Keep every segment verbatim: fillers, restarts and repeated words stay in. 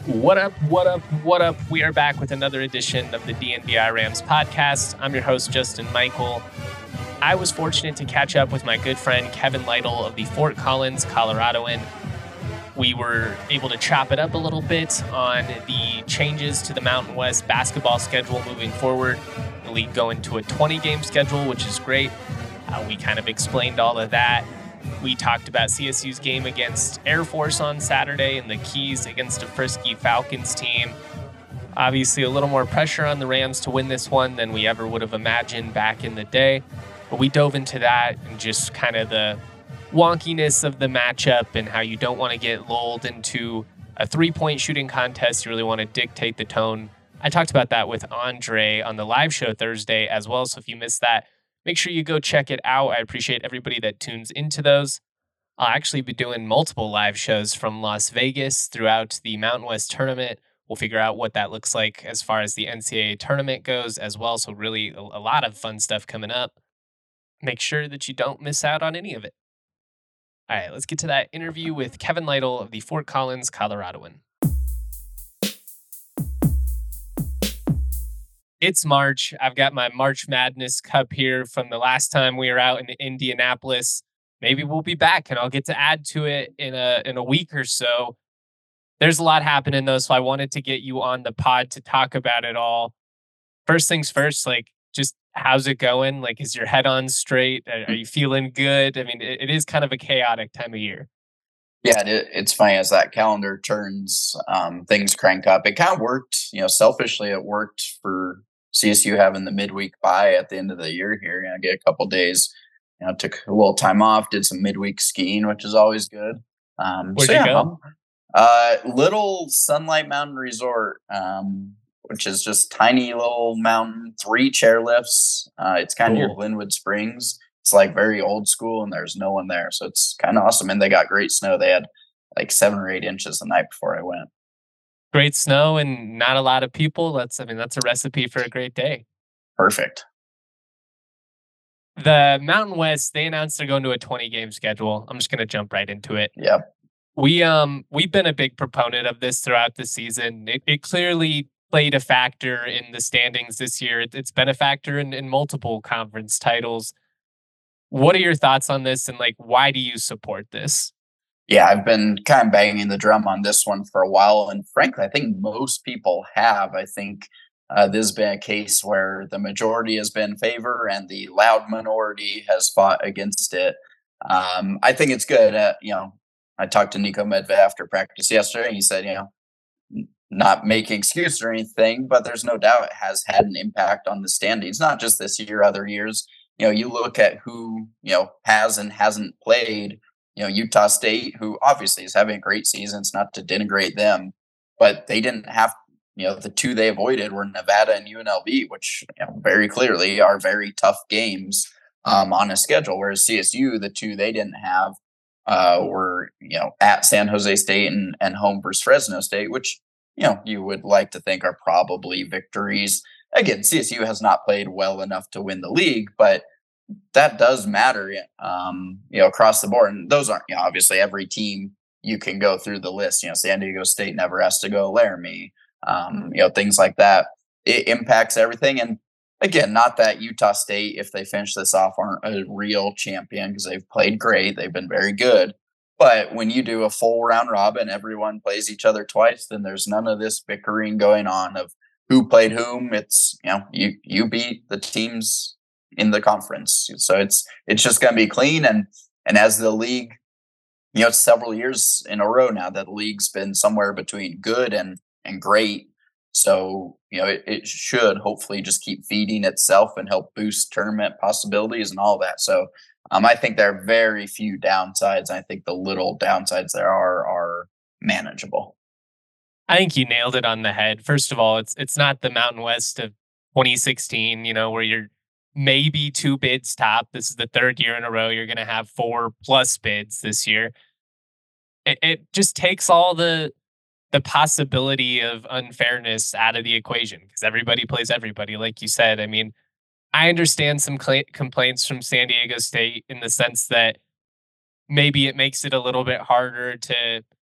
What up, what up, what up? We are back with another edition of the D N B I Rams podcast. I'm your host, Justin Michael. I was fortunate to catch up with my good friend, Kevin Lytle of the Fort Collins, Coloradoan. We were able to chop it up a little bit on the changes to the Mountain West basketball schedule moving forward. The league going to a twenty-game schedule, which is great. Uh, we kind of explained all of that. We talked about C S U's game against Air Force on Saturday and the keys against a frisky Falcons team. Obviously, a little more pressure on the Rams to win this one than we ever would have imagined back in the day. But we dove into that and just kind of the wonkiness of the matchup and how you don't want to get lulled into a three-point shooting contest. You really want to dictate the tone. I talked about that with Andre on the live show Thursday as well. So if you missed that, make sure you go check it out. I appreciate everybody that tunes into those. I'll actually be doing multiple live shows from Las Vegas throughout the Mountain West tournament. We'll figure out what that looks like as far as the N C double A tournament goes as well. So really a, a lot of fun stuff coming up. Make sure that you don't miss out on any of it. All right, let's get to that interview with Kevin Lytle of the Fort Collins, Coloradoan. It's March. I've got my March Madness cup here from the last time we were out in Indianapolis. Maybe we'll be back and I'll get to add to it in a in a week or so. There's a lot happening though, so I wanted to get you on the pod to talk about it all. First things first, like just how's it going? Like, is your head on straight? Are, are you feeling good? I mean, it, it is kind of a chaotic time of year. Yeah, it, it's funny as that calendar turns, um, things crank up. It kind of worked, you know, selfishly, it worked for C S U having the midweek bye at the end of the year here. You know, get a couple days, you know, took a little time off, did some midweek skiing, which is always good. Um, Where'd so you yeah, go? Uh, Little Sunlight Mountain Resort, um, which is just tiny little mountain, three chairlifts. Uh, it's kind of Cool. near Glenwood Springs. It's like very old school and there's no one there. So it's kind of awesome. And they got great snow. They had like seven or eight inches the night before I went. Great snow and not a lot of people. That's, I mean, that's a recipe for a great day. Perfect. The Mountain West, they announced they're going to a twenty-game schedule. I'm just going to jump right into it. Yep. We, um, we've been a big proponent of this throughout the season. It, it clearly played a factor in the standings this year. It, it's been a factor in, in multiple conference titles. What are your thoughts on this, and like, why do you support this? Yeah, I've been kind of banging the drum on this one for a while. And frankly, I think most people have. I think uh, this has been a case where the majority has been in favor and the loud minority has fought against it. Um, I think it's good. Uh, you know, I talked to Nico Medved after practice yesterday, and he said, you know, not making excuses or anything, but there's no doubt it has had an impact on the standings, not just this year, other years. You know, you look at who, you know, has and hasn't played. You know, Utah State, who obviously is having a great season. It's not to denigrate them, but they didn't have, you know, the two they avoided were Nevada and U N L V, which, you know, very clearly are very tough games um, on a schedule. Whereas C S U, the two they didn't have uh, were, you know, at San Jose State and, and home versus Fresno State, which, you know, you would like to think are probably victories. Again, C S U has not played well enough to win the league, but that does matter, um, you know, across the board. And those aren't, you know, obviously every team you can go through the list. You know, San Diego State never has to go Laramie, um, you know, things like that. It impacts everything. And again, not that Utah State, if they finish this off, aren't a real champion because they've played great. They've been very good. But when you do a full round robin, everyone plays each other twice, then there's none of this bickering going on of who played whom. It's, you know, you, you beat the teams in the conference. So it's it's just going to be clean. And and as the league, you know, several years in a row now that the league's been somewhere between good and and great. So, you know, it, it should hopefully just keep feeding itself and help boost tournament possibilities and all that. So um, I think there are very few downsides. I think the little downsides there are are manageable. I think you nailed it on the head. First of all, it's it's not the Mountain West of twenty sixteen, you know, where you're maybe two bids top. This is the third year in a row you're going to have four plus bids this year. It, it just takes all the the possibility of unfairness out of the equation because everybody plays everybody, like you said. I mean, I understand some cl- complaints from San Diego State in the sense that maybe it makes it a little bit harder to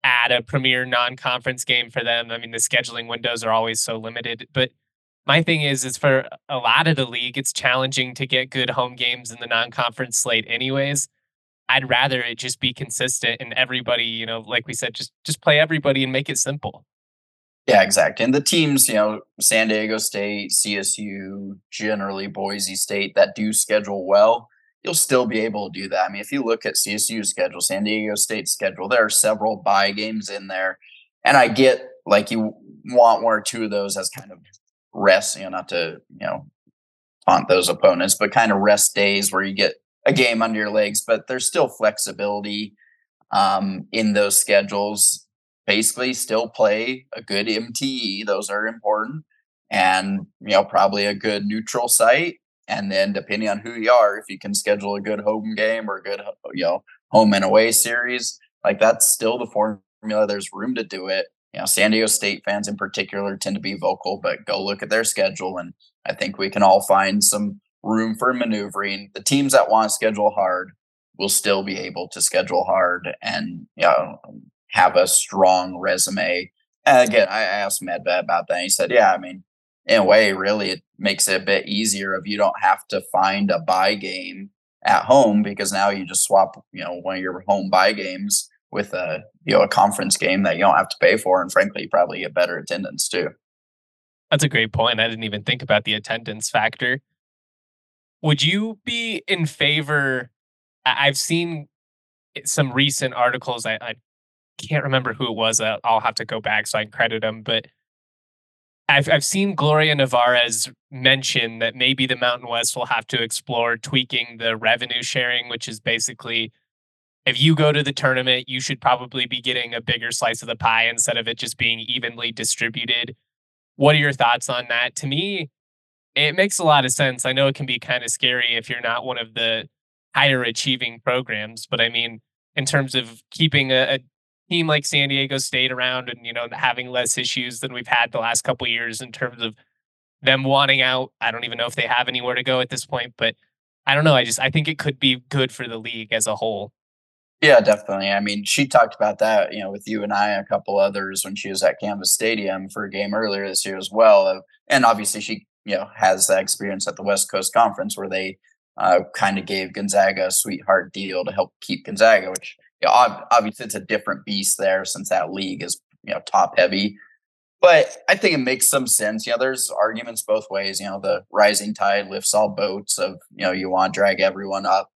add a premier non-conference game for them. I mean, the scheduling windows are always so limited. But my thing is, is for a lot of the league, it's challenging to get good home games in the non-conference slate, anyways. I'd rather it just be consistent and everybody, you know, like we said, just just play everybody and make it simple. Yeah, exactly. And the teams, you know, San Diego State, C S U, generally Boise State, that do schedule well, you'll still be able to do that. I mean, if you look at C S U's schedule, San Diego State's schedule, there are several bye games in there. And I get like you want one or two of those as kind of rest, you know, not to, you know, taunt those opponents, but kind of rest days where you get a game under your legs, but there's still flexibility um, in those schedules. Basically, still play a good M T E; those are important, and you know probably a good neutral site. And then, depending on who you are, if you can schedule a good home game or a good you know home and away series, like that's still the formula. There's room to do it. You know, San Diego State fans in particular tend to be vocal, but go look at their schedule, and I think we can all find some room for maneuvering. The teams that want to schedule hard will still be able to schedule hard and you know, have a strong resume. And again, I asked Medved about that. And he said, yeah, I mean, in a way, really, it makes it a bit easier if you don't have to find a bye game at home because now you just swap, you know, one of your home bye games with a, you know, a conference game that you don't have to pay for. And frankly, you probably get better attendance too. That's a great point. I didn't even think about the attendance factor. Would you be in favor? I- I've seen some recent articles. I, I can't remember who it was. Uh, I'll have to go back so I can credit them. But I've I've seen Gloria Nevarez mention that maybe the Mountain West will have to explore tweaking the revenue sharing, which is basically if you go to the tournament, you should probably be getting a bigger slice of the pie instead of it just being evenly distributed. What are your thoughts on that? To me, it makes a lot of sense. I know it can be kind of scary if you're not one of the higher achieving programs, but I mean, in terms of keeping a, a team like San Diego State around and you know having less issues than we've had the last couple of years in terms of them wanting out. I don't even know if they have anywhere to go at this point, but I don't know. I just I think it could be good for the league as a whole. Yeah, definitely. I mean, she talked about that, you know, with you and I and a couple others when she was at Canvas Stadium for a game earlier this year as well. Uh, and obviously, she, you know, has that experience at the West Coast Conference where they uh, kind of gave Gonzaga a sweetheart deal to help keep Gonzaga, which, you know, ob- obviously it's a different beast there since that league is, you know, top heavy. But I think it makes some sense. You know, there's arguments both ways. You know, the rising tide lifts all boats of, you know, you want to drag everyone up.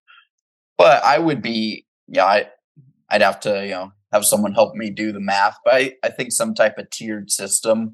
But I would be, yeah, I, I'd have to, you know, have someone help me do the math. But I, I think some type of tiered system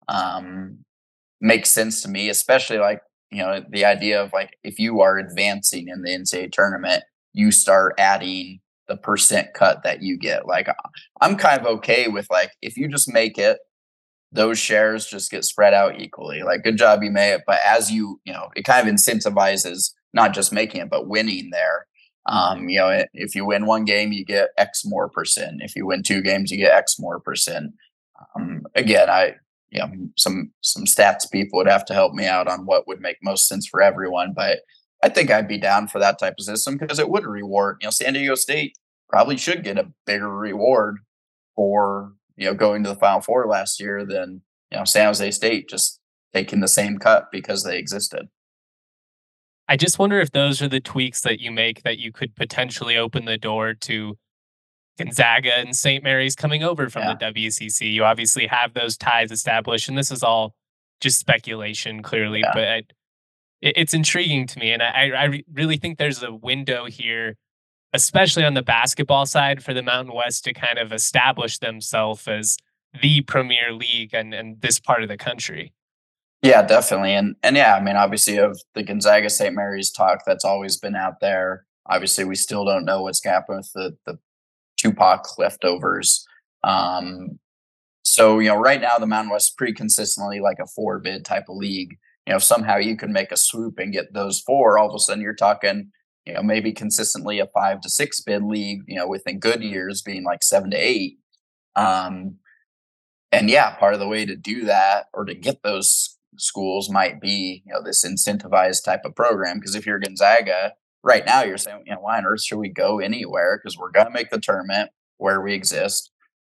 um, makes sense to me, especially like, you know, the idea of like if you are advancing in the N C double A tournament, you start adding the percent cut that you get. Like I'm kind of okay with like if you just make it, those shares just get spread out equally. Like good job, you made it. But as you, you know, it kind of incentivizes not just making it, but winning there. Um, you know, if you win one game, you get X more percent. If you win two games, you get X more percent. Um, again, I, you know, some some stats people would have to help me out on what would make most sense for everyone. But I think I'd be down for that type of system because it would reward. You know, San Diego State probably should get a bigger reward for you know going to the Final Four last year than you know San Jose State just taking the same cut because they existed. I just wonder if those are the tweaks that you make that you could potentially open the door to Gonzaga and Saint Mary's coming over from the Yeah. W C C. You obviously have those ties established, and this is all just speculation, clearly, Yeah. but I, it, it's intriguing to me, and I, I re- really think there's a window here, especially on the basketball side, for the Mountain West to kind of establish themselves as the premier league and, and this part of the country. Yeah, definitely. And and yeah, I mean, obviously of the Gonzaga Saint Mary's talk that's always been out there. Obviously, we still don't know what's going to happen with the the Tupac leftovers. Um, so you know, right now the Mountain West is pretty consistently like a four bid type of league. You know, if somehow you can make a swoop and get those four, all of a sudden you're talking, you know, maybe consistently a five to six bid league. You know, within good years being like seven to eight. Um, and yeah, part of the way to do that or to get those schools might be, you know, this incentivized type of program. Because if you're Gonzaga, right now you're saying, you know, why on earth should we go anywhere? Because we're going to make the tournament where we exist.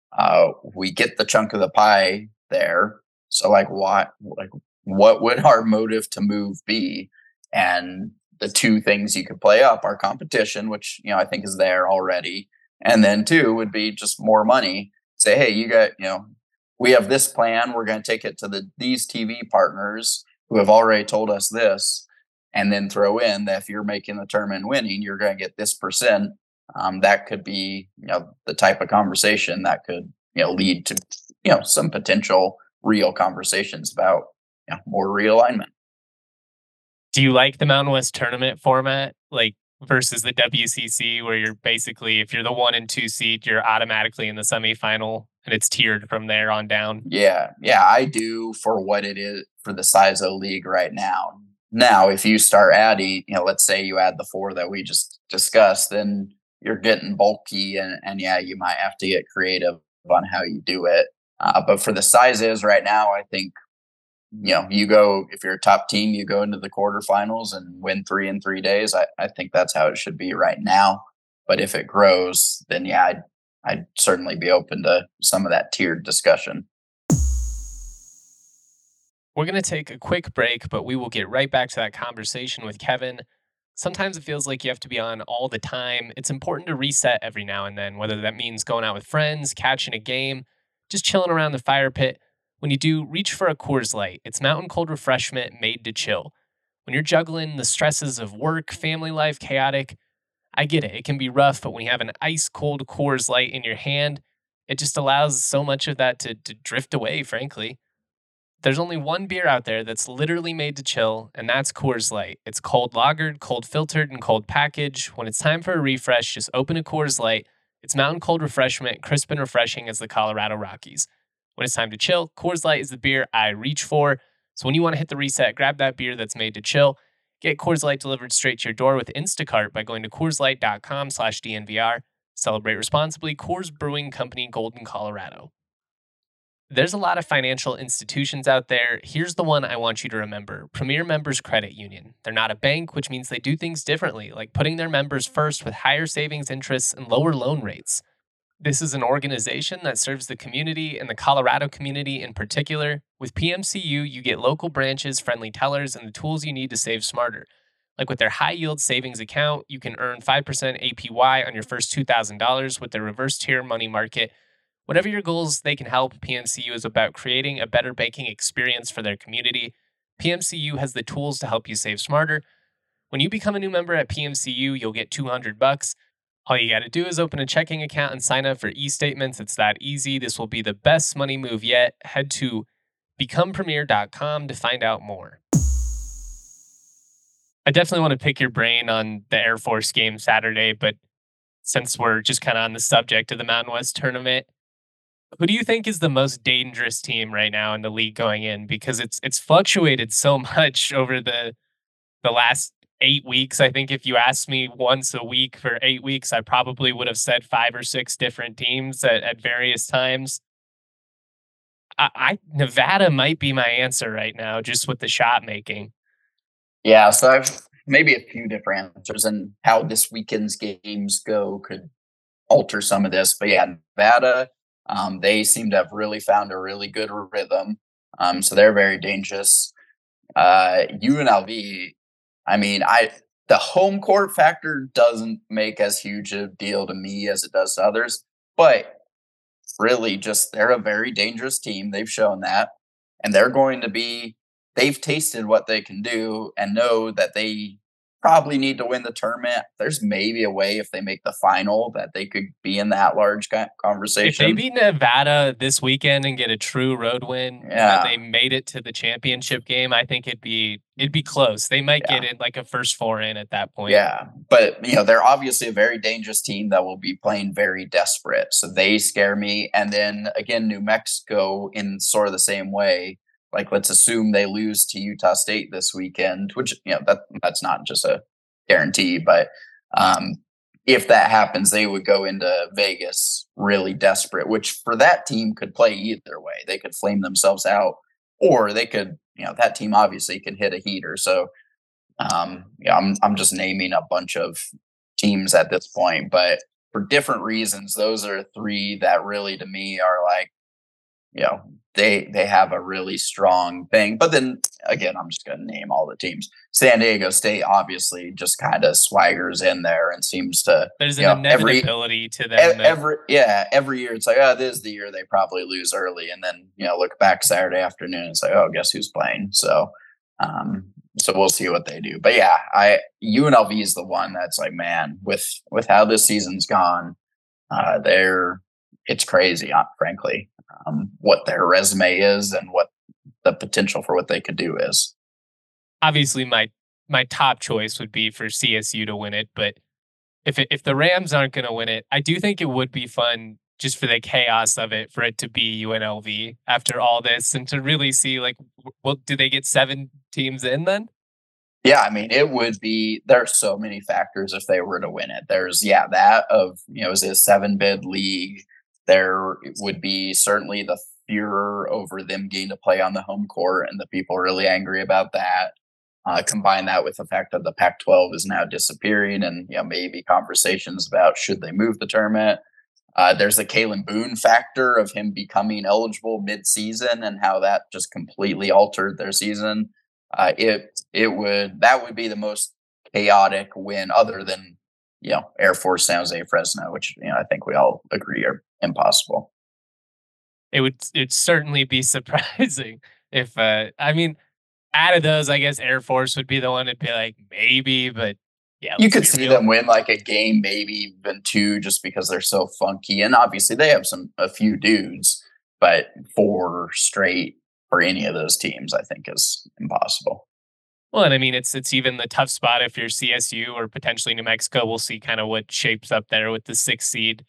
Uh, we get the chunk of the pie there. So like what like what would our motive to move be? And the two things you could play up are competition, which you know I think is there already, and then two would be just more money. Say, hey, you got you know we have this plan. We're going to take it to the these T V partners who have already told us this, and then throw in that if you're making the tournament winning, you're going to get this percent. Um, that could be you know the type of conversation that could you know lead to you know some potential real conversations about you know, more realignment. Do you like the Mountain West tournament format, like versus the W C C, where you're basically, if you're the one and two seed, you're automatically in the semifinal and it's tiered from there on down? Yeah, yeah, I do for what it is for the size of the league right now. Now, if you start adding, you know, let's say you add the four that we just discussed, then you're getting bulky, and and yeah, you might have to get creative on how you do it. Uh, but for the sizes right now, I think you know you go if you're a top team, you go into the quarterfinals and win three in three days. I, I think that's how it should be right now. But if it grows, then yeah, I'd, I'd certainly be open to some of that tiered discussion. We're going to take a quick break, but we will get right back to that conversation with Kevin. Sometimes it feels like you have to be on all the time. It's important to reset every now and then, whether that means going out with friends, catching a game, just chilling around the fire pit. When you do, reach for a Coors Light. It's mountain cold refreshment made to chill. When you're juggling the stresses of work, family life, chaotic, I get it. It can be rough, but when you have an ice cold Coors Light in your hand, it just allows so much of that to, to drift away, frankly. There's only one beer out there that's literally made to chill, and that's Coors Light. It's cold lagered, cold filtered, and cold packaged. When it's time for a refresh, just open a Coors Light. It's mountain cold refreshment, crisp and refreshing as the Colorado Rockies. When it's time to chill, Coors Light is the beer I reach for. So when you want to hit the reset, grab that beer that's made to chill. Get Coors Light delivered straight to your door with Instacart by going to CoorsLight.com slash DNVR. Celebrate responsibly. Coors Brewing Company, Golden, Colorado. There's a lot of financial institutions out there. Here's the one I want you to remember. Premier Members Credit Union. They're not a bank, which means they do things differently, like putting their members first with higher savings interests and lower loan rates. This is an organization that serves the community and the Colorado community in particular. With P M C U, you get local branches, friendly tellers, and the tools you need to save smarter. Like with their high yield savings account, you can earn five percent A P Y on your first two thousand dollars with their reverse tier money market. Whatever your goals, they can help. P M C U is about creating a better banking experience for their community. P M C U has the tools to help you save smarter. When you become a new member at P M C U, you'll get two hundred bucks. All you got to do is open a checking account and sign up for e-statements. It's that easy. This will be the best money move yet. Head to become premier dot com to find out more. I definitely want to pick your brain on the Air Force game Saturday, but since we're just kind of on the subject of the Mountain West tournament, who do you think is the most dangerous team right now in the league going in? Because it's it's fluctuated so much over the the last eight weeks. I think if you asked me once a week for eight weeks, I probably would have said five or six different teams at, at various times. I, I Nevada might be my answer right now, just with the shot making. Yeah, so I've maybe a few different answers, and how this weekend's games go could alter some of this. But yeah, Nevada, um, they seem to have really found a really good rhythm. Um, so they're very dangerous. Uh, U N L V, I mean, I the home court factor doesn't make as huge a deal to me as it does to others, but really just they're a very dangerous team. They've shown that, and they're going to be they've tasted what they can do and know that they probably need to win the tournament. There's maybe a way if they make the final that they could be in that large conversation. If they beat Nevada this weekend and get a true road win, yeah, and they made it to the championship game, I think it'd be it'd be close. They might yeah. get it like a first four in at that point. Yeah, but you know they're obviously a very dangerous team that will be playing very desperate. So they scare me. And then again, New Mexico in sort of the same way. Like, let's assume they lose to Utah State this weekend, which, you know, that that's not just a guarantee. But um, if that happens, they would go into Vegas really desperate, which for that team could play either way. They could flame themselves out, or they could, you know, that team obviously could hit a heater. So, um, yeah, I'm I'm just naming a bunch of teams at this point. But for different reasons, those are three that really to me are like, you know, they they have a really strong thing. But then again, I'm just going to name all the teams. San Diego State obviously just kind of swaggers in there and seems to. There's an inevitability every, to them. That... Every yeah, every year it's like, oh, this is the year they probably lose early, and then you know look back Saturday afternoon and say, oh, guess who's playing? So, um, so we'll see what they do. But yeah, I U N L V is the one that's like, man, with with how this season's gone, uh, they're it's crazy, uh, frankly. Um, what their resume is and what the potential for what they could do is. Obviously, my my top choice would be for C S U to win it, but if it, if the Rams aren't going to win it, I do think it would be fun just for the chaos of it for it to be U N L V after all this and to really see like, well, do they get seven teams in then? Yeah, I mean, it would be. There's so many factors if they were to win it. There's yeah that of you know is it a seven bid league? There would be certainly the furor over them getting to play on the home court and the people really angry about that. Uh, combine that with the fact that the Pac twelve is now disappearing and you know, maybe conversations about should they move the tournament. Uh, there's the Kalen Boone factor of him becoming eligible mid-season and how that just completely altered their season. Uh, it it would that would be the most chaotic win other than you know Air Force, San Jose, Fresno, which you know I think we all agree are impossible. It would it'd certainly be surprising if uh, I mean out of those, I guess Air Force would be the one to be like maybe, but yeah, you could see real. them win like a game, maybe even two, just because they're so funky. And obviously, they have some a few dudes, but four straight for any of those teams, I think, is impossible. Well, and I mean, it's it's even the tough spot if you're C S U or potentially New Mexico. We'll see kind of what shapes up there with the sixth seed.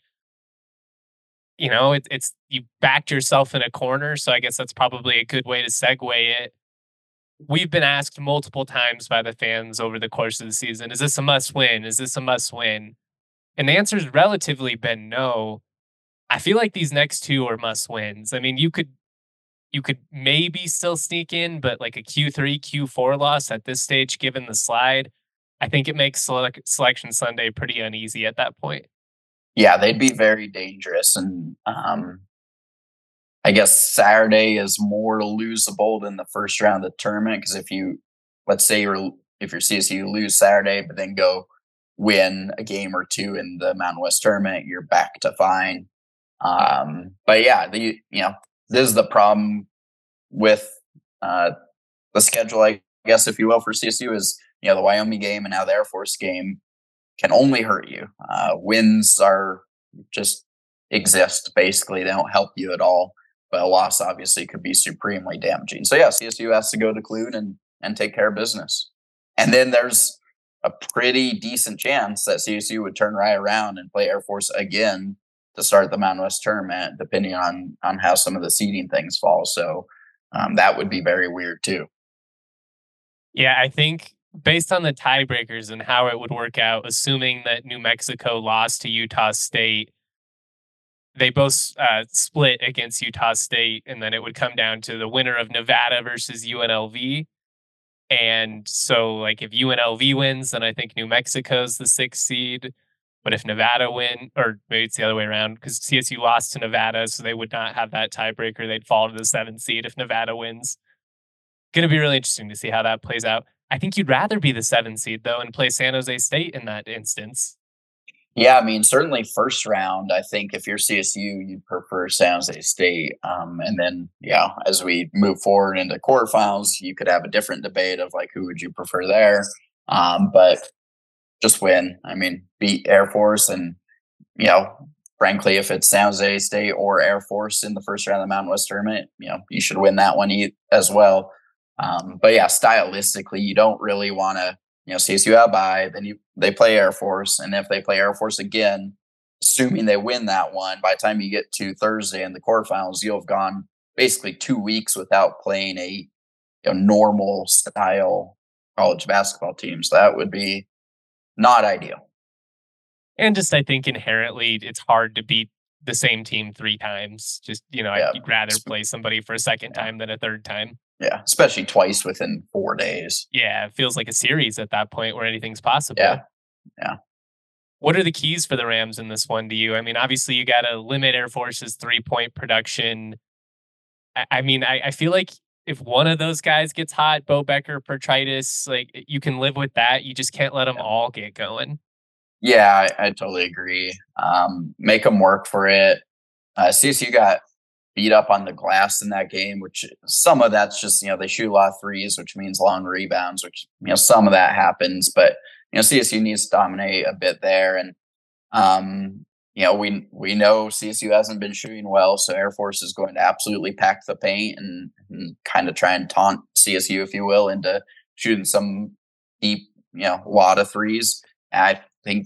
You know, it, it's you backed yourself in a corner, so I guess that's probably a good way to segue it. We've been asked multiple times by the fans over the course of the season, is this a must win? Is this a must win? And the answer's relatively been no. I feel like these next two are must wins. I mean, you could you could maybe still sneak in, but like a Q three, Q four loss at this stage, given the slide, I think it makes select, Selection Sunday pretty uneasy at that point. Yeah, they'd be very dangerous. And um, I guess Saturday is more losable than the first round of the tournament because if you, let's say you're if you're C S U, you lose Saturday, but then go win a game or two in the Mountain West tournament, you're back to fine. Um, but yeah, the you know this is the problem with uh, the schedule, I guess, if you will, for C S U is you know the Wyoming game and now the Air Force game can only hurt you. Uh, wins are just exist basically; they don't help you at all. But a loss obviously could be supremely damaging. So yeah, C S U has to go to Clune and and take care of business. And then there's a pretty decent chance that C S U would turn right around and play Air Force again to start the Mountain West tournament, depending on on how some of the seeding things fall. So um, that would be very weird too. Yeah, I think based on the tiebreakers and how it would work out, assuming that New Mexico lost to Utah State, they both uh, split against Utah State, and then it would come down to the winner of Nevada versus U N L V. And so, like, if U N L V wins, then I think New Mexico's the sixth seed. But if Nevada win, or maybe it's the other way around, because C S U lost to Nevada, so they would not have that tiebreaker. They'd fall to the seventh seed if Nevada wins. Going to be really interesting to see how that plays out. I think you'd rather be the seventh seed, though, and play San Jose State in that instance. Yeah, I mean, certainly first round, I think if you're C S U, you'd prefer San Jose State. Um, and then, yeah, as we move forward into quarterfinals, you could have a different debate of like, who would you prefer there? Um, but just win. I mean, beat Air Force. And, you know, frankly, if it's San Jose State or Air Force in the first round of the Mountain West tournament, you know, you should win that one as well. Um, but yeah, stylistically, you don't really want to, you know, C S U out by, then you they play Air Force. And if they play Air Force again, assuming they win that one, by the time you get to Thursday in the quarterfinals, you'll have gone basically two weeks without playing a you know, normal style college basketball team. So that would be not ideal. And just, I think inherently it's hard to beat the same team three times. Just, you know, yeah. I'd rather play somebody for a second yeah. time than a third time. Yeah, especially twice within four days. Yeah, it feels like a series at that point where anything's possible. Yeah, yeah. What are the keys for the Rams in this one to you? I mean, obviously you got to limit Air Force's three point production. I, I mean, I, I feel like if one of those guys gets hot, Bo Becker, Pertritis, like you can live with that. You just can't let them Yeah, all get going. yeah I, I totally agree. Um, make them work for it. Uh, C S U got beat up on the glass in that game, which some of that's just, you know, they shoot a lot of threes, which means long rebounds, which, you know, some of that happens. But, you know, C S U needs to dominate a bit there. And, um, you know, we we know C S U hasn't been shooting well, so Air Force is going to absolutely pack the paint and, and kind of try and taunt C S U, if you will, into shooting some deep, you know, lot of threes. And I think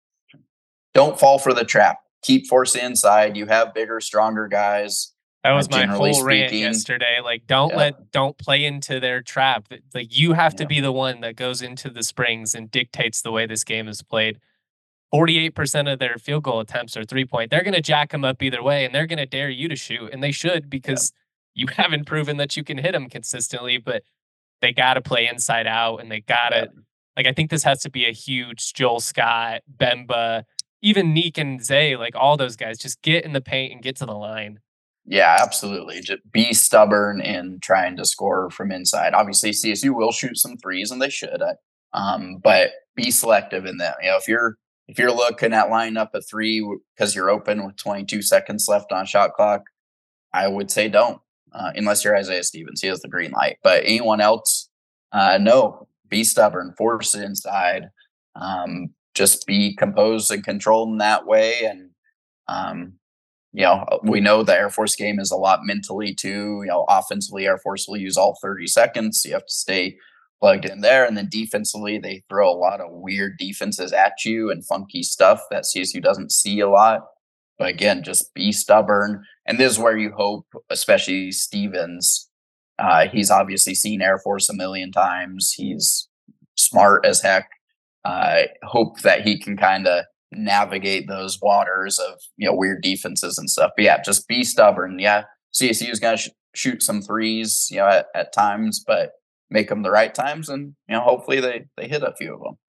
don't fall for the trap. Keep force inside. You have bigger, stronger guys. That Uh, was my generally whole rant speaking, yesterday. Like, don't yeah, let, don't play into their trap. Like, you have to yeah, be the one that goes into the springs and dictates the way this game is played. forty-eight percent of their field goal attempts are three point. They're going to jack them up either way, and they're going to dare you to shoot, and they should yeah, because you haven't proven that you can hit them consistently. But they got to play inside out, and they got yeah. to, like, I think this has to be a huge Joel Scott, Bemba, even Neek and Zay, like all those guys, just get in the paint and get to the line. Yeah, absolutely. Just be stubborn in trying to score from inside. Obviously, C S U will shoot some threes, and they should. uh, Um, but be selective in that. You know, if you're if you're looking at lining up a three because you're open with twenty-two seconds left on shot clock, I would say don't, uh, unless you're Isaiah Stevens. He has the green light. But anyone else, uh, no. Be stubborn. Force it inside. Um, just be composed and controlled in that way, and um, you know, we know the Air Force game is a lot mentally too. You know, offensively, Air Force will use all thirty seconds. So you have to stay plugged in there. And then defensively, they throw a lot of weird defenses at you and funky stuff that C S U doesn't see a lot. But again, just be stubborn. And this is where you hope, especially Stevens. Uh, he's obviously seen Air Force a million times. He's smart as heck. I uh, hope that he can kind of navigate those waters of, you know, weird defenses and stuff. But yeah, just be stubborn. Yeah, C S U is going to sh- shoot some threes, you know, at, at times, but make them the right times, and you know, hopefully they they hit a few of them.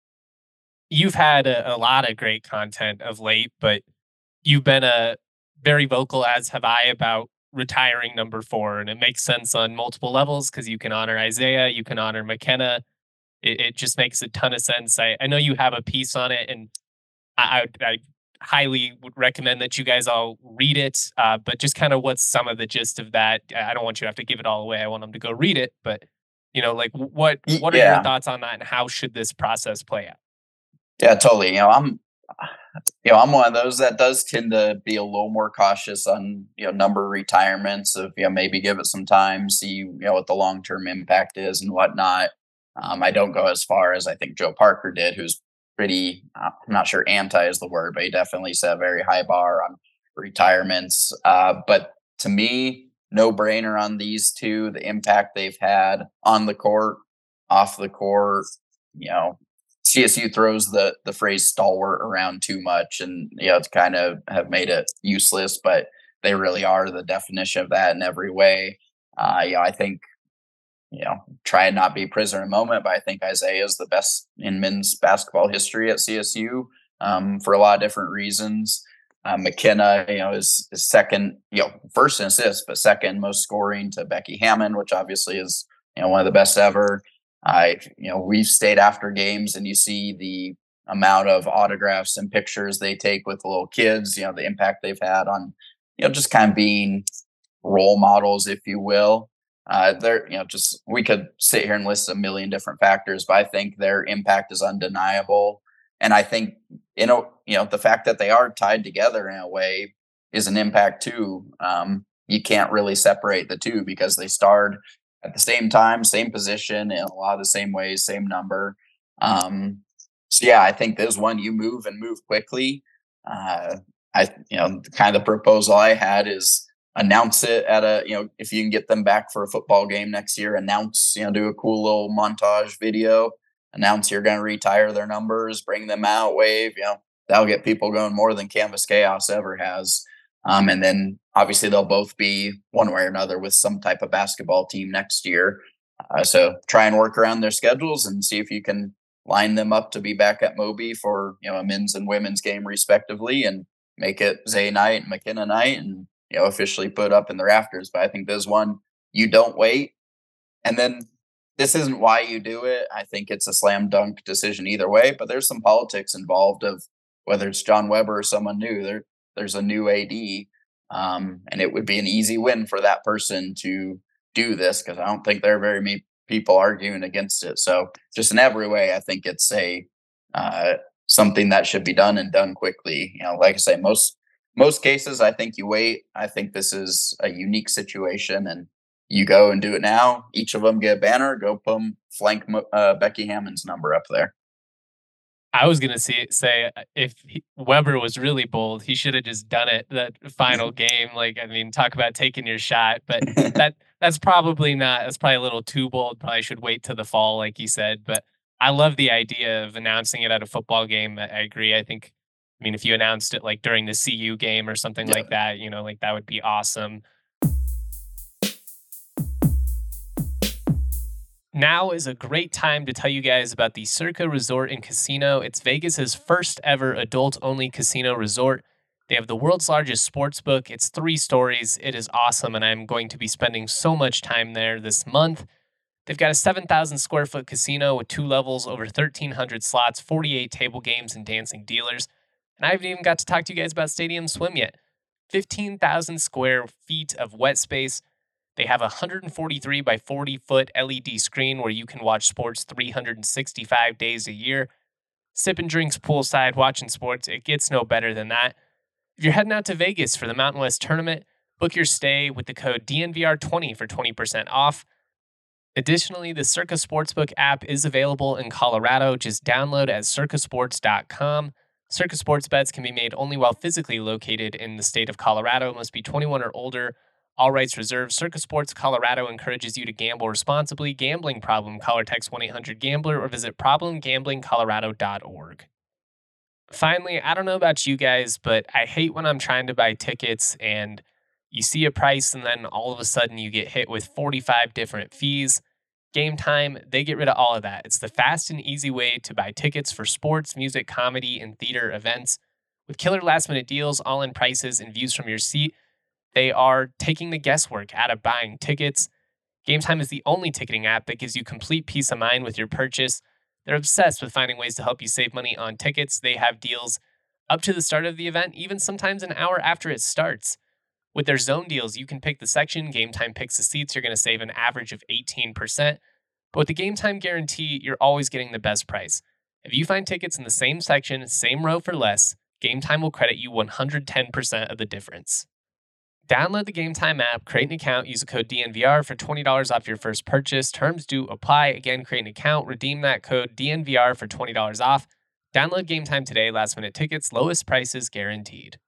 You've had a, a lot of great content of late, but you've been a very vocal, as have I, about retiring number four, and it makes sense on multiple levels because you can honor Isaiah, you can honor McKenna. It, it just makes a ton of sense. I, I know you have a piece on it, and I, I, I highly would recommend that you guys all read it. Uh, but just kind of what's some of the gist of that? I don't want you to have to give it all away. I want them to go read it. But you know, like what what are your Yeah, thoughts on that, and how should this process play out? yeah, totally. You know, I'm, you know, I'm one of those that does tend to be a little more cautious on, you know, number of retirements of, you know, maybe give it some time, see, you know, what the long term impact is and whatnot. Um, I don't go as far as I think Joe Parker did, who's pretty, uh, I'm not sure anti is the word, but he definitely set a very high bar on retirements. Uh, but to me, no brainer on these two, the impact they've had on the court, off the court, you know, C S U throws the the phrase stalwart around too much, and you know, it's kind of have made it useless, but they really are the definition of that in every way. Uh, you know, I think, you know, try and not be prisoner in the moment, but I think Isaiah is the best in men's basketball history at C S U, um, for a lot of different reasons. Uh, McKenna, you know, is, is second, you know, first in assists, but second most scoring to Becky Hammond, which obviously is, you know, one of the best ever. I, you know, we've stayed after games and you see the amount of autographs and pictures they take with little kids, you know, the impact they've had on, you know, just kind of being role models, if you will. Uh, they're, you know, just we could sit here and list a million different factors, but I think their impact is undeniable. And I think, you know, you know, the fact that they are tied together in a way is an impact too. Um, you can't really separate the two because they starred at the same time, same position in a lot of the same ways, same number. Um, so yeah, I think there's one you move and move quickly. Uh, I, you know, kind of the proposal I had is announce it at a, you know, if you can get them back for a football game next year, announce, you know, do a cool little montage video, announce you're going to retire their numbers, bring them out, wave, you know, that'll get people going more than Canvas Chaos ever has. Um, and then obviously they'll both be one way or another with some type of basketball team next year. Uh, so try and work around their schedules and see if you can line them up to be back at Moby for, you know, a men's and women's game respectively, and make it Zay night and McKenna night, and, you know, officially put up in the rafters. But I think this one, you don't wait. And then this isn't why you do it. I think it's a slam dunk decision either way, but there's some politics involved of whether it's John Weber or someone new. There, there's a new A D, um, and it would be an easy win for that person to do this, because I don't think there are very many people arguing against it. So just in every way, I think it's a uh, something that should be done and done quickly. You know, like I say, most most cases, I think you wait. I think this is a unique situation, and you go and do it now. Each of them get a banner. Go put them, flank uh, Becky Hammond's number up there. I was gonna say, say if he, Weber was really bold, he should have just done it that final game. Like, I mean, talk about taking your shot, but that that's probably not. That's probably a little too bold. Probably should wait till the fall, like you said. But I love the idea of announcing it at a football game. I, I agree. I think, I mean, if you announced it like during the C U game or something Yeah. like that, you know, like that would be awesome. Now is a great time to tell you guys about the Circa Resort and Casino. It's Vegas's first ever adult-only casino resort. They have the world's largest sports book. It's three stories. It is awesome, and I'm going to be spending so much time there this month. They've got a seven thousand square foot casino with two levels, over thirteen hundred slots, forty-eight table games, and dancing dealers. And I haven't even got to talk to you guys about Stadium Swim yet. fifteen thousand square feet of wet space. They have a one hundred forty-three by forty foot L E D screen where you can watch sports three hundred sixty-five days a year. Sipping drinks poolside, watching sports. It gets no better than that. If you're heading out to Vegas for the Mountain West Tournament, book your stay with the code D N V R twenty for twenty percent off. Additionally, the Circa Sportsbook app is available in Colorado. Just download at circa sports dot com. Circa Sports bets can be made only while physically located in the state of Colorado. Must be twenty-one or older. All rights reserved. Circa Sports Colorado encourages you to gamble responsibly. Gambling problem? Call or text one eight hundred gambler or visit problem gambling colorado dot org. Finally, I don't know about you guys, but I hate when I'm trying to buy tickets and you see a price and then all of a sudden you get hit with forty-five different fees. Game Time, they get rid of all of that. It's the fast and easy way to buy tickets for sports, music, comedy, and theater events. With killer last minute deals, all in prices, and views from your seat, they are taking the guesswork out of buying tickets. Game Time is the only ticketing app that gives you complete peace of mind with your purchase. They're obsessed with finding ways to help you save money on tickets. They have deals up to the start of the event, even sometimes an hour after it starts. With their zone deals, you can pick the section. Game Time picks the seats. You're going to save an average of eighteen percent. But with the Game Time guarantee, you're always getting the best price. If you find tickets in the same section, same row for less, Game Time will credit you one hundred ten percent of the difference. Download the Game Time app, create an account, use the code D N V R for twenty dollars off your first purchase. Terms do apply. Again, create an account, redeem that code D N V R for twenty dollars off. Download Game Time today. Last minute tickets, lowest prices guaranteed.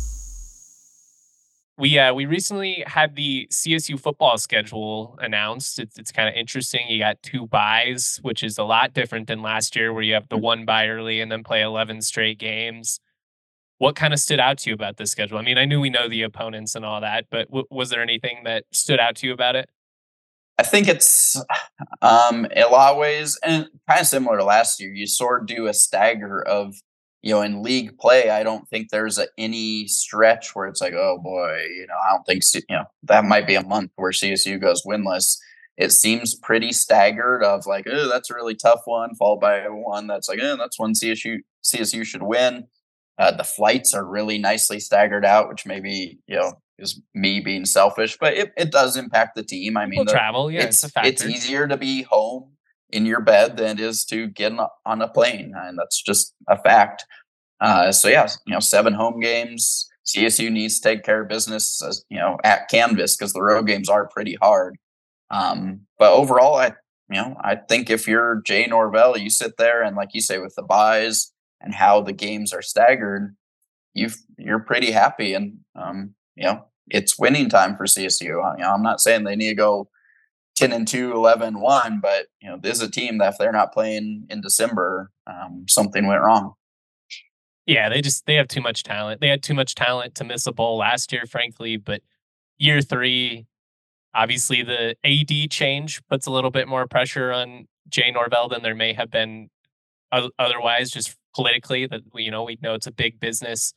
We uh, we recently had the C S U football schedule announced. It's, it's kind of interesting. You got two buys, which is a lot different than last year where you have the one bye early and then play eleven straight games. What kind of stood out to you about this schedule? I mean, I knew we know the opponents and all that, but w- was there anything that stood out to you about it? I think it's um, in a lot of ways, and kind of similar to last year. You sort of do a stagger of, you know, in league play. I don't think there's a, any stretch where it's like, oh boy, you know, I don't think, C- you know, that might be a month where C S U goes winless. It seems pretty staggered of like, oh, that's a really tough one, followed by one that's like, oh, that's one C S U C S U should win. Uh, the flights are really nicely staggered out, which maybe, you know, is me being selfish, but it, it does impact the team. I mean, People the, travel, yeah, it's it's a factor. it's easier to be home in your bed than it is to get on a, on a plane, and that's just a fact. Uh, so yeah, you know, seven home games. C S U needs to take care of business, as, you know, at Canvas, because the road games are pretty hard. Um, but overall, I you know I think if you're Jay Norvell, you sit there and, like you say, with the buys and how the games are staggered, you you're pretty happy, and um, you know it's winning time for C S U. You know, I'm not saying they need to go ten and two, eleven and one, but you know, this is a team that if they're not playing in December, um, something went wrong. Yeah, they just they have too much talent. They had too much talent to miss a bowl last year, frankly. But year three, obviously the A D change puts a little bit more pressure on Jay Norvell than there may have been otherwise, just politically, that, you know, we know it's a big business.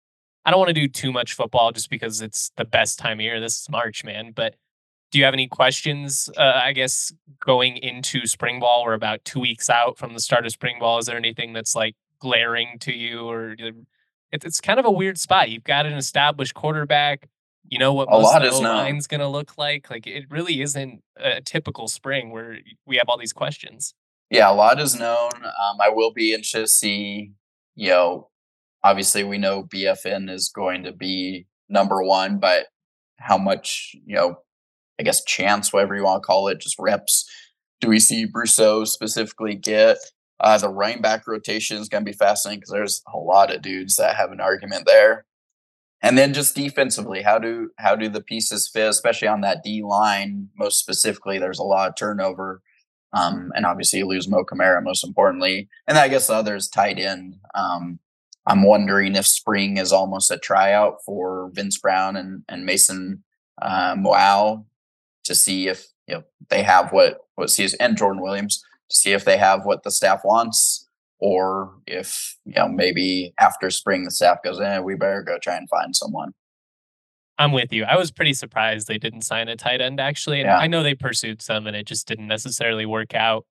I don't want to do too much football just because it's the best time of year. This is March, man. But do you have any questions, uh, I guess, going into spring ball? We're about two weeks out from the start of spring ball. Is there anything that's like glaring to you? Or it's, it's kind of a weird spot. You've got an established quarterback. You know what A most lot of is the known. line's going to look like. Like, it really isn't a typical spring where we have all these questions. Yeah, a lot is known. Um, I will be interested to see, you know, obviously we know B F N is going to be number one, but how much, you know, I guess chance, whatever you want to call it, just reps, do we see Brousseau specifically get? Uh, the running back rotation is going to be fascinating because there's a lot of dudes that have an argument there. And then just defensively, how do how do the pieces fit, especially on that D line? Most specifically, there's a lot of turnover. Um, and obviously you lose Mo Camara, most importantly. And I guess the other is tight end. Um, I'm wondering if spring is almost a tryout for Vince Brown and, and Mason uh, Moau to see if, you know, they have what, what sees, and Jordan Williams, to see if they have what the staff wants, or if, you know, maybe after spring the staff goes, eh, we better go try and find someone. I'm with you. I was pretty surprised they didn't sign a tight end, actually. And Yeah. I know they pursued some and it just didn't necessarily work out.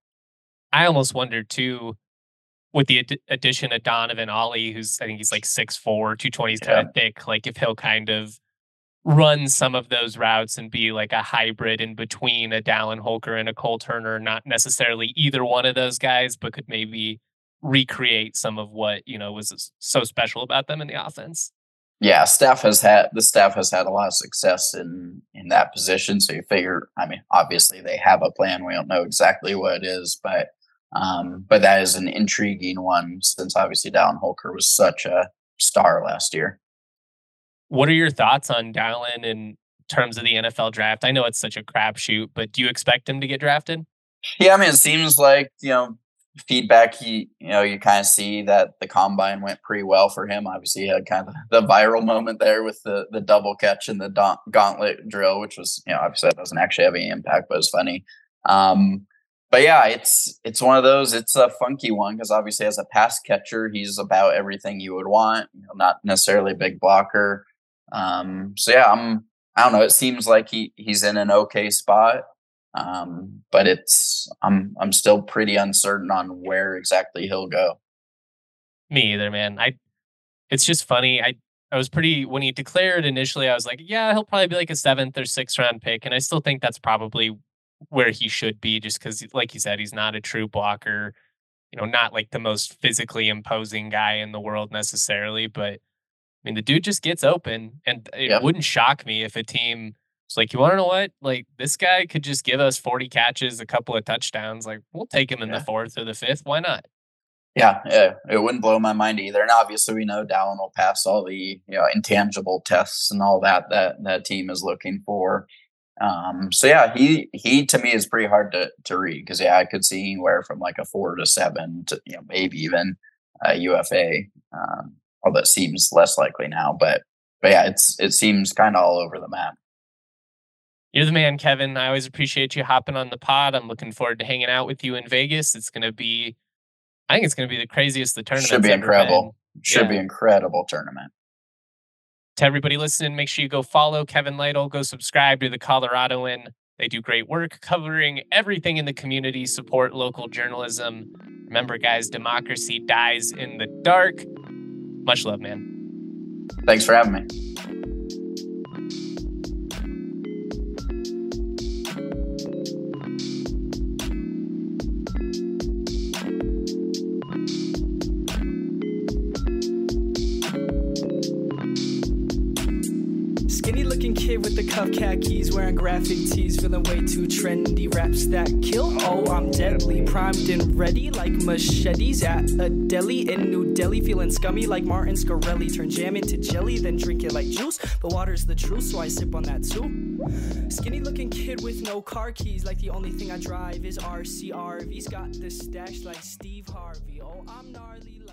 I almost wondered, too, with the ad- addition of Donovan Ollie, who's, I think he's like six four, two twenty, he's Yeah. kind of thick, like if he'll kind of run some of those routes and be like a hybrid in between a Dallin Holker and a Cole Turner, not necessarily either one of those guys, but could maybe recreate some of what, you know, was so special about them in the offense. Yeah, staff has had the staff has had a lot of success in in that position. So you figure, I mean, obviously they have a plan. We don't know exactly what it is, but um, but that is an intriguing one since obviously Dallin Holker was such a star last year. What are your thoughts on Dallin in terms of the N F L draft? I know it's such a crapshoot, but do you expect him to get drafted? Yeah, I mean, it seems like, you know, feedback, he, you know, you kind of see that the combine went pretty well for him. Obviously, he had kind of the viral moment there with the the double catch and the da- gauntlet drill, which was, you know, obviously that doesn't actually have any impact, but it's funny. Um, but yeah, it's it's one of those. It's a funky one because obviously as a pass catcher, he's about everything you would want. You know, not necessarily a big blocker. Um, so yeah, I'm. I don't know. It seems like he he's in an okay spot. Um, but it's I'm I'm still pretty uncertain on where exactly he'll go. Me either, man. I it's just funny. I I was pretty when he declared initially, I was like, yeah, he'll probably be like a seventh or sixth round pick. And I still think that's probably where he should be, just because, like you said, he's not a true blocker, you know, not like the most physically imposing guy in the world necessarily. But I mean, the dude just gets open, and it Yep. wouldn't shock me if a team was like, you want to know what? Like, this guy could just give us forty catches, a couple of touchdowns. Like, we'll take him in Yeah. the fourth or the fifth. Why not? Yeah, yeah, it wouldn't blow my mind either. And obviously, we know Dallin will pass all the, you know, intangible tests and all that that that team is looking for. Um, so yeah, he he to me is pretty hard to to read because yeah, I could see anywhere from like a four to seven to, you know, maybe even a U F A. Um, although it seems less likely now, but but yeah, it's it seems kind of all over the map. You're the man, Kevin. I always appreciate you hopping on the pod. I'm looking forward to hanging out with you in Vegas. It's going to be, I think it's going to be the craziest the tournament's Should be ever incredible. been. Should Yeah. be incredible tournament. To everybody listening, make sure you go follow Kevin Lytle, go subscribe to the Coloradoan. They do great work covering everything in the community, support local journalism. Remember, guys, democracy dies in the dark. Much love, man. Thanks for having me. Skinny looking kid with the cuff khakis, wearing graphic tees, feeling way too trendy. Raps that kill, oh I'm deadly, primed and ready like machetes at a deli in New Delhi. Feeling scummy like Martin Scarelli, turn jam into jelly, then drink it like juice. But water's the truth, so I sip on that too. Skinny looking kid with no car keys, like the only thing I drive is R C R V's. Got the stash like Steve Harvey, oh I'm gnarly.